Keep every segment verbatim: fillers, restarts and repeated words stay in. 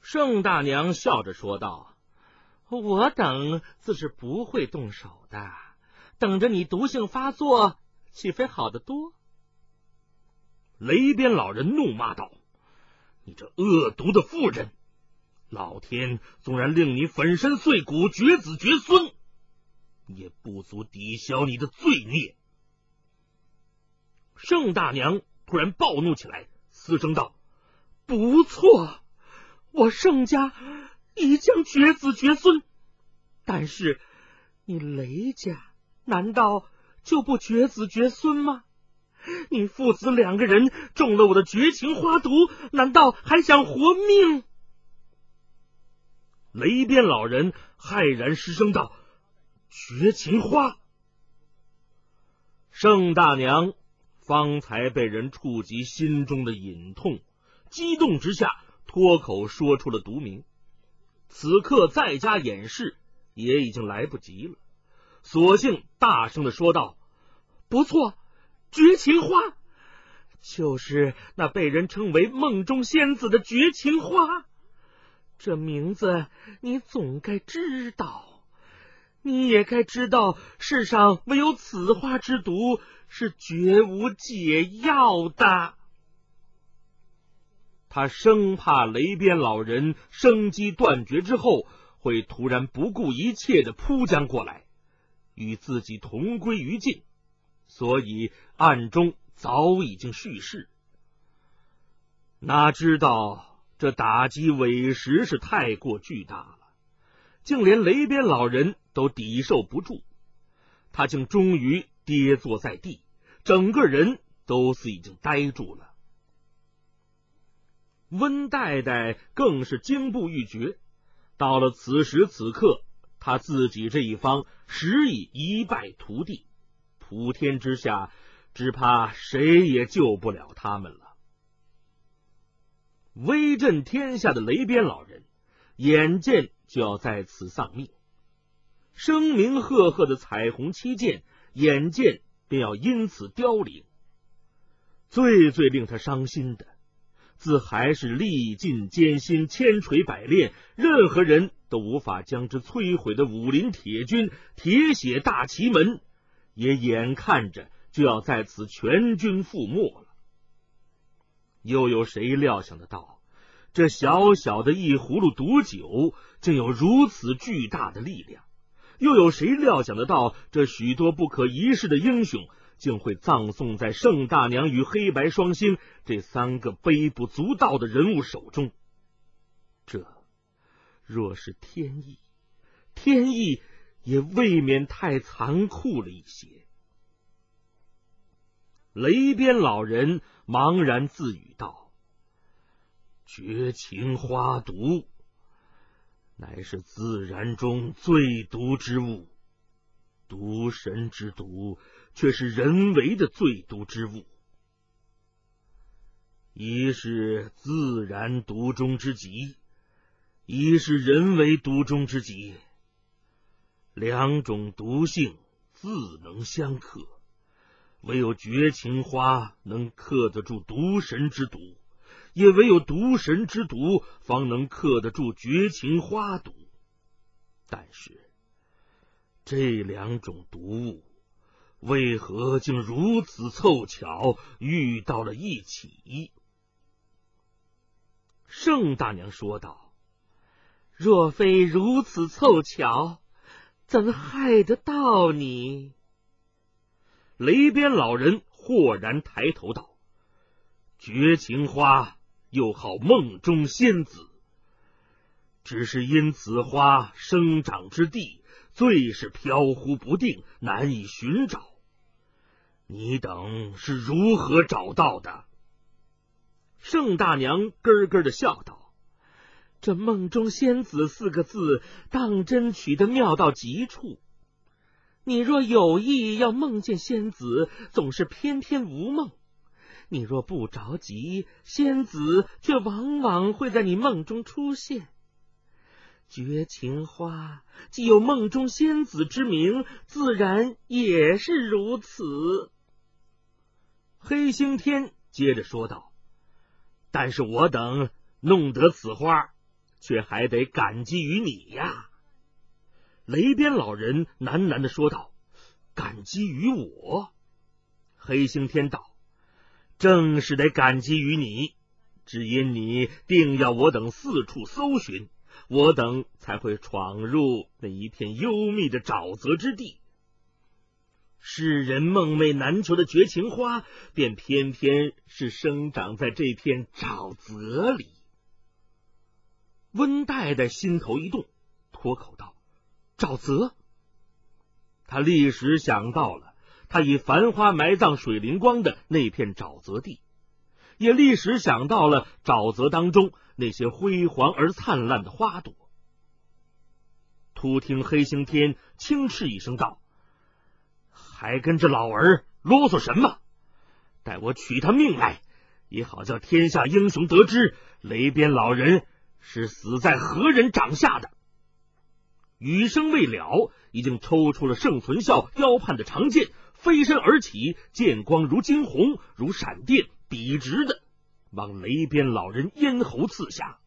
盛大娘笑着说道：“我等自是不会动手的，等着你毒性发作，岂非好得多？” 雷边老人怒骂道：“你这恶毒的妇人！老天纵然令你粉身碎骨、绝子绝孙，也不足抵消你的罪孽。”盛大娘突然暴怒起来，嘶声道：“ 不错，我盛家已将绝子绝孙，但是你雷家难道就不绝子绝孙吗？你父子两个人中了我的绝情花毒，难道还想活命？” 雷边老人骇然失声道：“绝情花！”盛大娘方才被人触及心中的隐痛，激动之下脱口说出了毒名。此刻再加掩饰也已经来不及了，索性大声的说道：“ 不错，绝情花，就是那被人称为梦中仙子的绝情花。这名字你总该知道，你也该知道，世上唯有此花之毒是绝无解药的。” 他生怕雷边老人生机断绝之后会突然不顾一切的扑将过来，与自己同归于尽，所以暗中早已经蓄势。哪知道这打击委实是太过巨大了，竟连雷边老人都抵受不住，他竟终于跌坐在地，整个人都是已经呆住了。温代代更是惊怖欲绝，到了此时此刻，他自己这一方实已一败涂地，普天之下只怕谁也救不了他们了。威震天下的雷边老人眼见就要在此丧命，声名赫赫的彩虹七剑眼见便要因此凋零。最最令他伤心的，自还是历尽艰辛、千锤百炼，任何人都无法将之摧毁的武林铁军铁血大旗门，也眼看着就要在此全军覆没了。又有谁料想得到，这小小的一葫芦毒酒竟有如此巨大的力量？又有谁料想得到，这许多不可一世的英雄竟会葬送在盛大娘与黑白双星这三个微不足道的人物手中？这若是天意，天意也未免太残酷了一些。雷边老人茫然自语道：“绝情花毒，乃是自然中最毒之物，毒神之毒却是人为的最毒之物。一是自然毒中之极，一是人为毒中之极，两种毒性自能相克，唯有绝情花能克得住毒神之毒，也唯有毒神之毒方能克得住绝情花毒。但是这两种毒物为何竟如此凑巧遇到了一起？”盛大娘说道：“ 若非如此凑巧，怎害得到你？” 雷边老人豁然抬头道：“绝情花又号梦中仙子，只是因此花生长之地最是飘忽不定，难以寻找。你等是如何找到的？” 盛大娘咯咯的笑道：“这梦中仙子四个字当真取得妙到极处。你若有意要梦见仙子，总是偏偏无梦；你若不着急，仙子却往往会在你梦中出现。绝情花既有梦中仙子之名，自然也是如此。” 黑星天接着说道：“但是我等弄得此花， 却还得感激于你呀。雷边老人喃喃地说道：感激于我？黑星天道：正是得感激于你，只因你定要我等四处搜寻，我等才会闯入那一片幽密的沼泽之地。世人梦寐难求的绝情花，便偏偏是生长在这片沼泽里。温代代心头一动，脱口道：沼泽？他立时想到了他以繁花埋葬水灵光的那片沼泽地，也立时想到了沼泽当中那些辉煌而灿烂的花朵。突听黑星天轻斥一声道：还跟着老儿啰嗦什么？待我取他命来，也好叫天下英雄得知雷边老人是死在何人掌下的。语声未了，已经抽出了盛存孝腰畔的长剑，飞身而起，剑光如惊鸿，如闪电，笔直的往雷边老人咽喉刺下。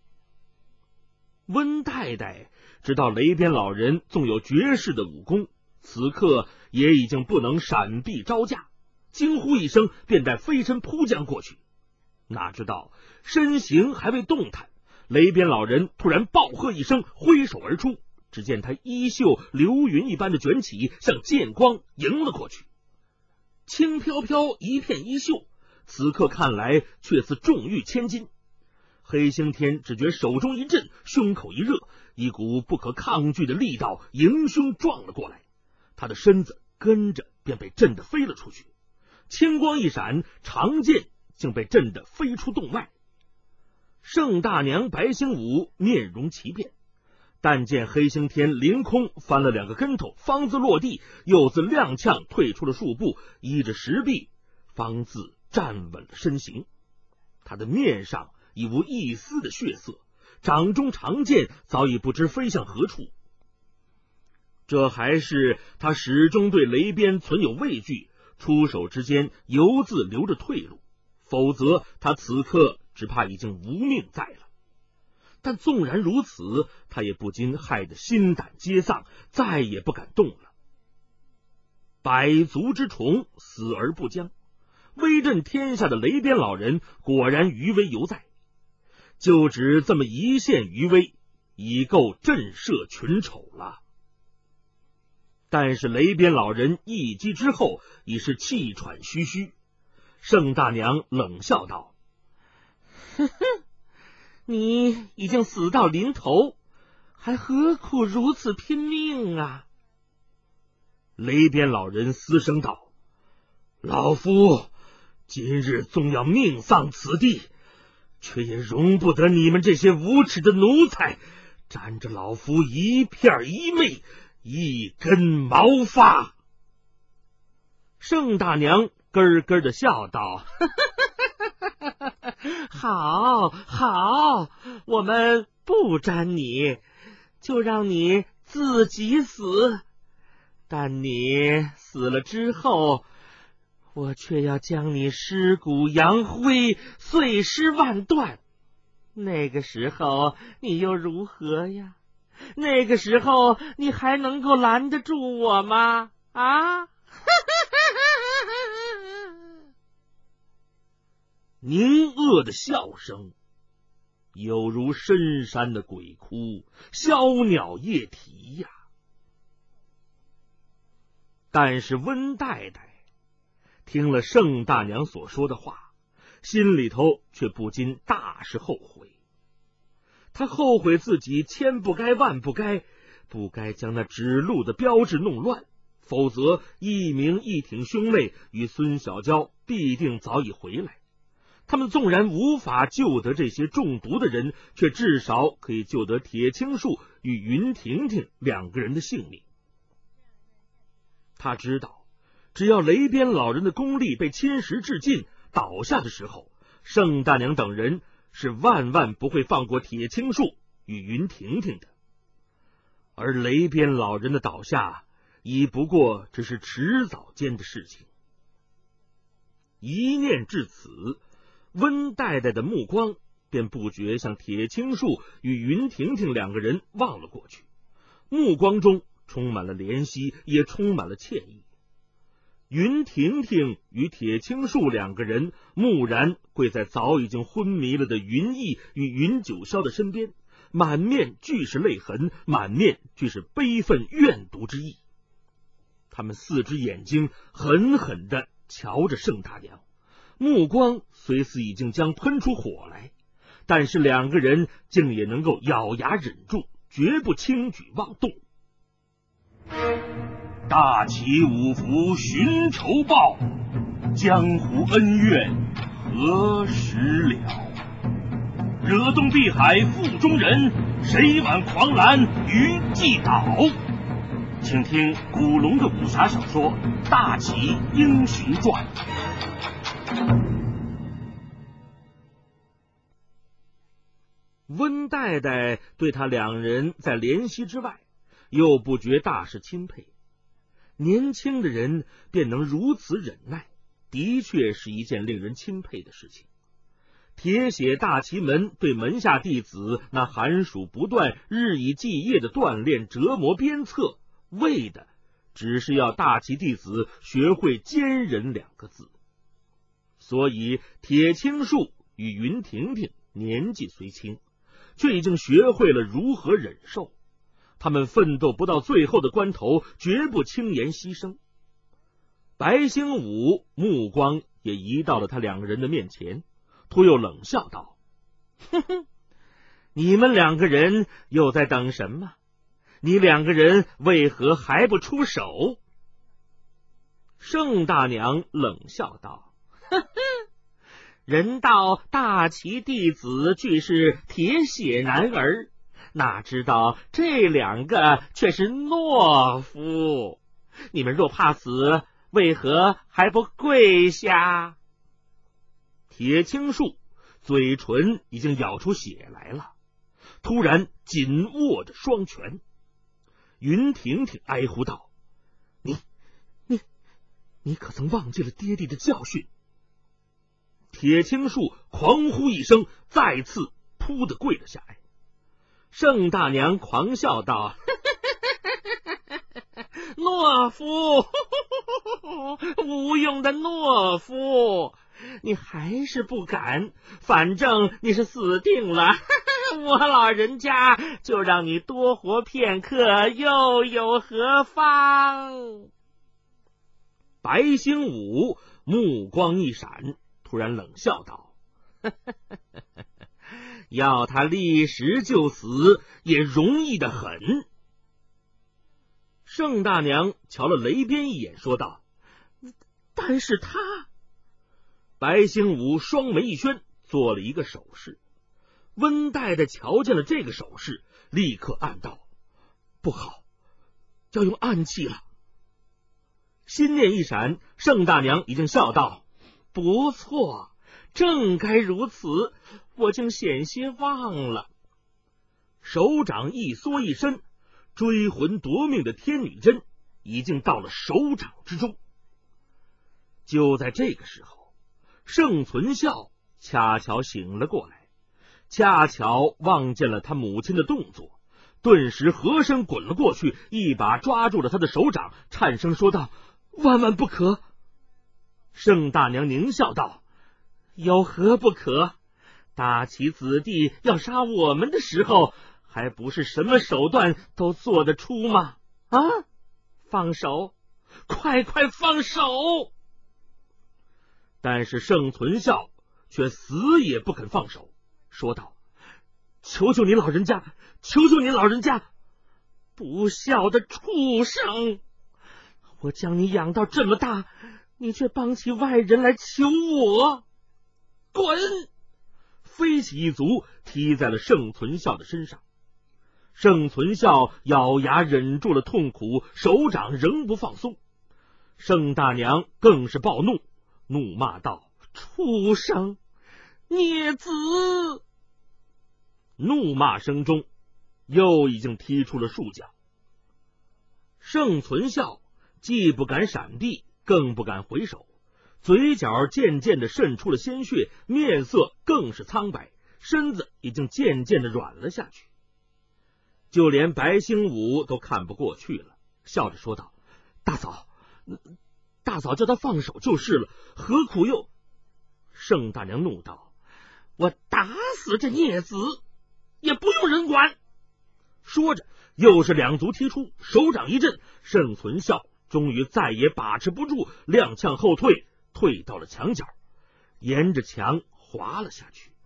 温太太知道雷边老人纵有绝世的武功，此刻也已经不能闪避招架，惊呼一声，便待飞身扑将过去。哪知道身形还未动弹，雷边老人突然暴喝一声，挥手而出，只见他衣袖流云一般的卷起，向剑光迎了过去。轻飘飘一片衣袖，此刻看来却似重玉千斤。黑星天只觉手中一震，胸口一热，一股不可抗拒的力道迎胸撞了过来，他的身子跟着便被震得飞了出去，青光一闪，长剑竟被震得飞出洞外。盛大娘白星武面容奇变，但见黑星天凌空翻了两个跟头，方自落地，又自踉跄退出了数步，依着石壁方自站稳了身形。他的面上已无一丝的血色，掌中长剑早已不知飞向何处。这还是他始终对雷边存有畏惧，出手之间犹自留着退路，否则他此刻只怕已经无命在了。但纵然如此，他也不禁害得心胆皆丧，再也不敢动了。百足之虫，死而不僵，威震天下的雷边老人果然余威犹在，就只这么一线余威，已够震慑群丑了。但是雷边老人一击之后已是气喘吁吁，盛大娘冷笑道：哼哼，你已经死到临头，还何苦如此拼命啊？雷边老人嘶声道：老夫今日纵要命丧此地，却也容不得你们这些无耻的奴才沾着老夫一片一媚，一根毛发。盛大娘咯咯的笑道：好好，我们不沾你，就让你自己死，但你死了之后，我却要将你尸骨扬灰，碎尸万段。那个时候你又如何呀？那个时候你还能够拦得住我吗？啊！凝恶的笑声有如深山的鬼哭，枭鸟夜啼呀。但是温太太听了盛大娘所说的话，心里头却不禁大是后悔。他后悔自己千不该万不该，不该将那指路的标志弄乱，否则一鸣一挺兄妹与孙小娇必定早已回来。他们纵然无法救得这些中毒的人，却至少可以救得铁青树与云婷婷两个人的性命。他知道只要雷边老人的功力被侵蚀至尽，倒下的时候，盛大娘等人是万万不会放过铁青树与云婷婷的。而雷边老人的倒下已不过只是迟早间的事情。一念至此，温太太的目光便不觉向铁青树与云婷婷两个人望了过去，目光中充满了怜惜，也充满了歉意。云婷婷与铁青树两个人木然跪在早已经昏迷了的云逸与云九霄的身边，满面俱是泪痕，满面俱是悲愤怨毒之意。他们四只眼睛狠狠地瞧着盛大娘，目光虽似已经将喷出火来，但是两个人竟也能够咬牙忍住，绝不轻举妄动。 大齐五福寻仇报，江湖恩怨何时了？惹东碧海腹中人，谁挽狂澜于既倒？请听古龙的武侠小说《大齐英雄传》。 温代代对他两人在怜惜之外，又不觉大是钦佩。年轻的人便能如此忍耐，的确是一件令人钦佩的事情。铁血大齐门对门下弟子那寒暑不断、日以继夜的锻炼、折磨、鞭策，为的只是要大齐弟子学会坚忍两个字。所以铁青树与云婷婷年纪虽轻，却已经学会了如何忍受。他们奋斗不到最后的关头，绝不轻言牺牲。白星武目光也移到了他两个人的面前，突又冷笑道：哼哼，你们两个人又在等什么？你两个人为何还不出手？盛大娘冷笑道：哼哼，人道大齐弟子俱是铁血男儿，哪知道这两个却是懦夫，你们若怕死，为何还不跪下？铁青树嘴唇已经咬出血来了，突然紧握着双拳。云婷婷哀呼道：你你你可曾忘记了爹地的教训？铁青树狂呼一声，再次扑的跪了下来。盛大娘狂笑道：懦夫，无用的懦夫，你还是不敢，反正你是死定了，我老人家就让你多活片刻，又有何妨？白星武目光一闪，突然冷笑道：要他立时就死，也容易得很。盛大娘瞧了雷边一眼，说道：但是他……白星武双眉一圈，做了一个手势。温代代瞧见了这个手势，立刻暗道：不好，要用暗器了。心念一闪，盛大娘已经笑道：不错，正该如此，我竟险些忘了。手掌一缩一伸，追魂夺命的天女针已经到了手掌之中。就在这个时候，盛存孝恰巧醒了过来，恰巧望见了他母亲的动作，顿时合身滚了过去，一把抓住了他的手掌，颤声说道：万万不可！盛大娘狞笑道：有何不可？大齐子弟要杀我们的时候，还不是什么手段都做得出吗？啊！放手，快快放手！但是盛存孝却死也不肯放手，说道：求求你老人家，求求你老人家，不孝的畜生！我将你养到这么大，你却帮起外人来求我，滚！飞起一足踢在了盛存孝的身上。盛存孝咬牙忍住了痛苦，手掌仍不放松。盛大娘更是暴怒，怒骂道：畜生，孽子！怒骂声中又已经踢出了数脚。盛存孝既不敢闪避，更不敢回手，嘴角渐渐的渗出了鲜血，面色更是苍白， 身子已经渐渐的软了下去。就连白星武都看不过去了，笑着说道：“大嫂，大嫂叫他放手就是了，何苦又……”盛大娘怒道：“我打死这孽子也不用人管！”说着又是两足踢出，手掌一震，盛存孝终于再也把持不住，踉跄后退，退到了墙角，沿着墙滑了下去。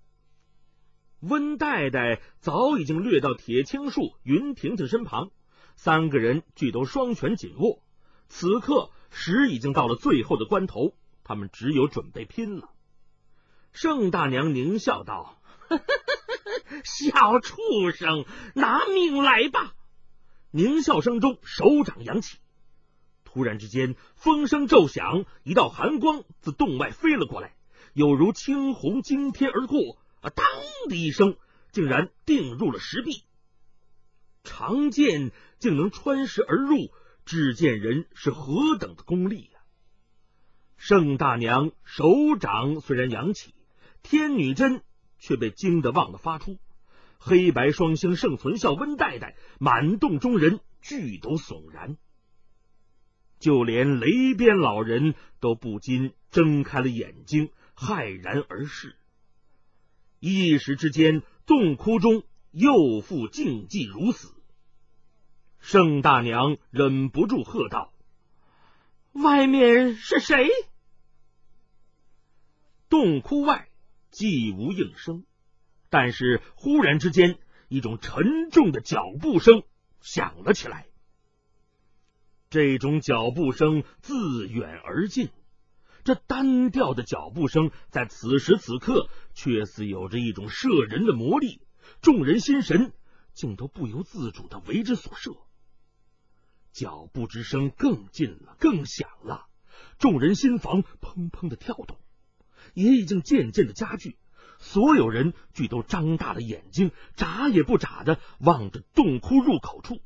温代代早已经掠到铁青树云婷婷身旁，三个人俱都双拳紧握。此刻时已经到了最后的关头，他们只有准备拼了。盛大娘狞笑道：“呵呵呵，小畜生，拿命来吧！”狞笑声中，手掌扬起，突然之间风声骤响，一道寒光自洞外飞了过来，有如青红惊天而过，啊！当的一声，竟然定入了石壁。长剑竟能穿石而入，只见人是何等的功力呀、啊！盛大娘手掌虽然扬起，天女针却被惊得忘了发出。黑白双星盛存孝、温代代，满洞中人俱都悚然，就连雷边老人都不禁睁开了眼睛，骇然而视。一时之间，洞窟中又复静寂如死。盛大娘忍不住喝道：“外面是谁？”洞窟外既无应声，但是忽然之间，一种沉重的脚步声响了起来。这种脚步声自远而近，这单调的脚步声在此时此刻却似有着一种摄人的魔力，众人心神竟都不由自主的为之所摄。脚步之声更近了，更响了，众人心房砰砰的跳动，也已经渐渐的加剧。所有人俱都张大了眼睛，眨也不眨的望着洞窟入口处。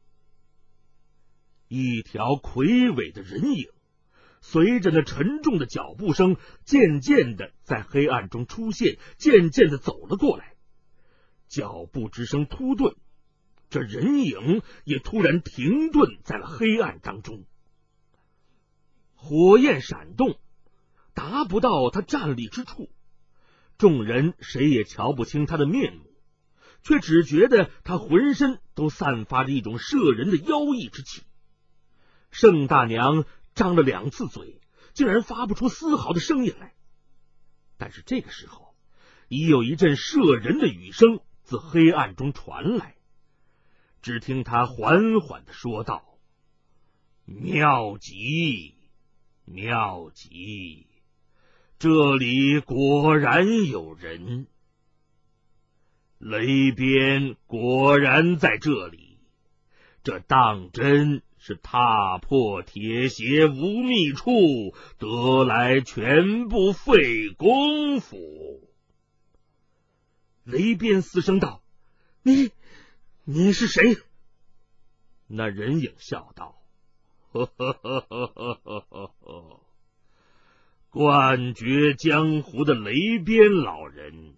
一条魁伟的人影随着那沉重的脚步声渐渐的在黑暗中出现，渐渐的走了过来。脚步之声突顿，这人影也突然停顿在了黑暗当中。火焰闪动，达不到他站立之处，众人谁也瞧不清他的面目，却只觉得他浑身都散发着一种摄人的妖异之气。盛大娘张了两次嘴，竟然发不出丝毫的声音来。但是这个时候，已有一阵摄人的语声自黑暗中传来。只听他缓缓地说道：“妙极，妙极，这里果然有人，雷边果然在这里，这当真是踏破铁鞋无觅处，得来全不费功夫。”雷边嘶声道：“你你是谁？”那人影笑道：“呵呵呵呵呵呵呵，冠绝江湖的雷边老人，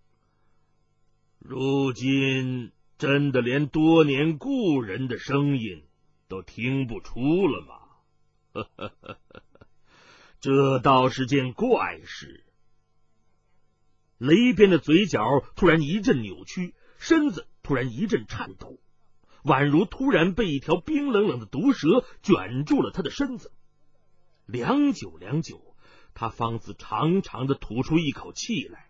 如今真的连多年故人的声音都听不出了吗？呵呵呵呵，这倒是件怪事。”雷边的嘴角突然一阵扭曲，身子突然一阵颤抖，宛如突然被一条冰冷冷的毒蛇卷住了他的身子。良久良久，他方自长长的吐出一口气来：“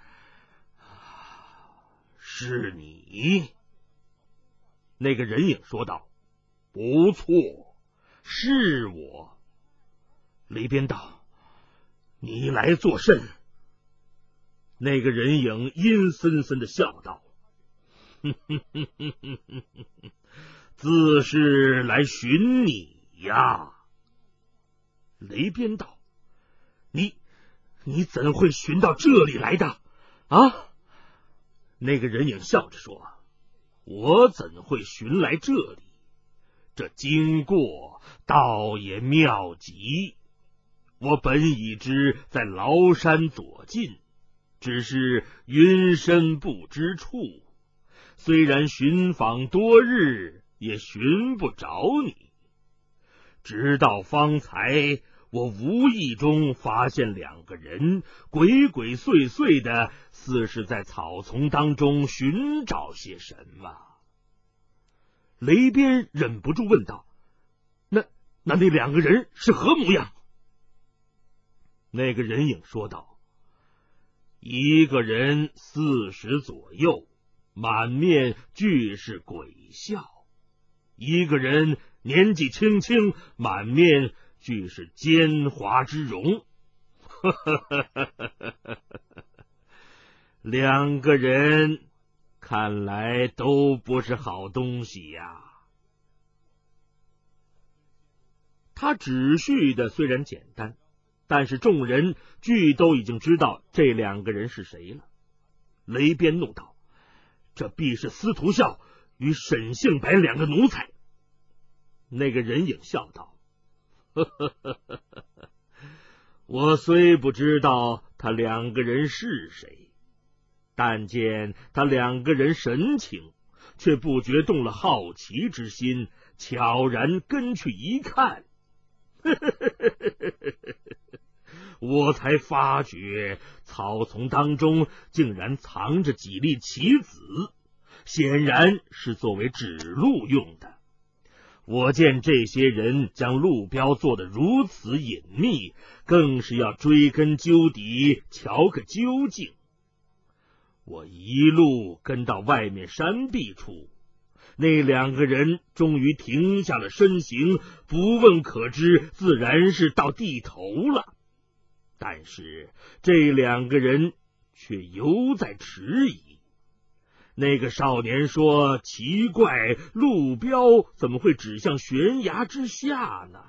是你？”那个人影说道：“不错，是我。”雷边道：“你来作甚？”那个人影阴森森的笑道：“哼哼哼哼哼哼哼，自是来寻你呀。”雷边道：“你你怎会寻到这里来的啊？”那个人影笑着说：“我怎会寻来这里？这经过倒也妙极。我本已知在崂山左近， 只是云深不知处，虽然寻访多日，也寻不着你。直到方才，我无意中发现两个人鬼鬼祟祟的，似是在草丛当中寻找些什么。雷边忍不住问道：那那那两个人是何模样？那个人影说道：一个人四十左右，满面俱是鬼笑；一个人年纪轻轻，满面俱是奸猾之容。两个人看来都不是好东西呀。他指叙的虽然简单，但是众人俱都已经知道这两个人是谁了。雷边怒道：这必是司徒笑与沈姓白两个奴才。那个人影笑道：呵呵呵呵呵，我虽不知道他两个人是谁，但见他两个人神情，却不觉动了好奇之心，悄然跟去一看，呵呵呵呵呵呵，我才发觉草丛当中竟然藏着几粒棋子，显然是作为指路用的。我见这些人将路标做得如此隐秘，更是要追根究底，瞧个究竟。我一路跟到外面山壁处，那两个人终于停下了身形，不问可知，自然是到地头了。但是这两个人却犹在迟疑。那个少年说：奇怪，路标怎么会指向悬崖之下呢？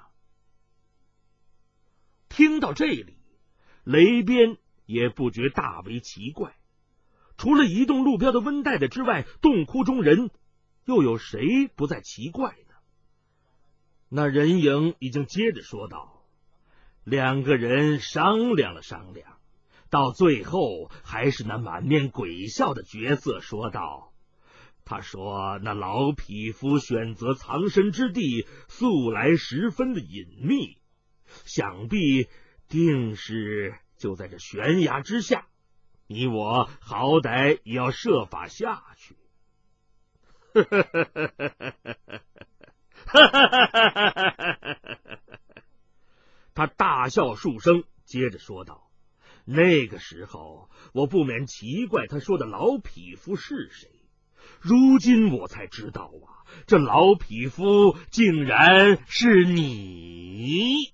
听到这里，雷边也不觉大为奇怪。除了移动路标的温带的之外，洞窟中人又有谁不再奇怪呢？那人影已经接着说道：两个人商量了商量，到最后还是那满面鬼笑的角色说道：他说那老匹夫选择藏身之地素来十分的隐秘，想必定是就在这悬崖之下，你我好歹也要设法下去。他大笑数声，接着说道：那个时候我不免奇怪他说的老匹夫是谁，如今我才知道啊，这老匹夫竟然是你。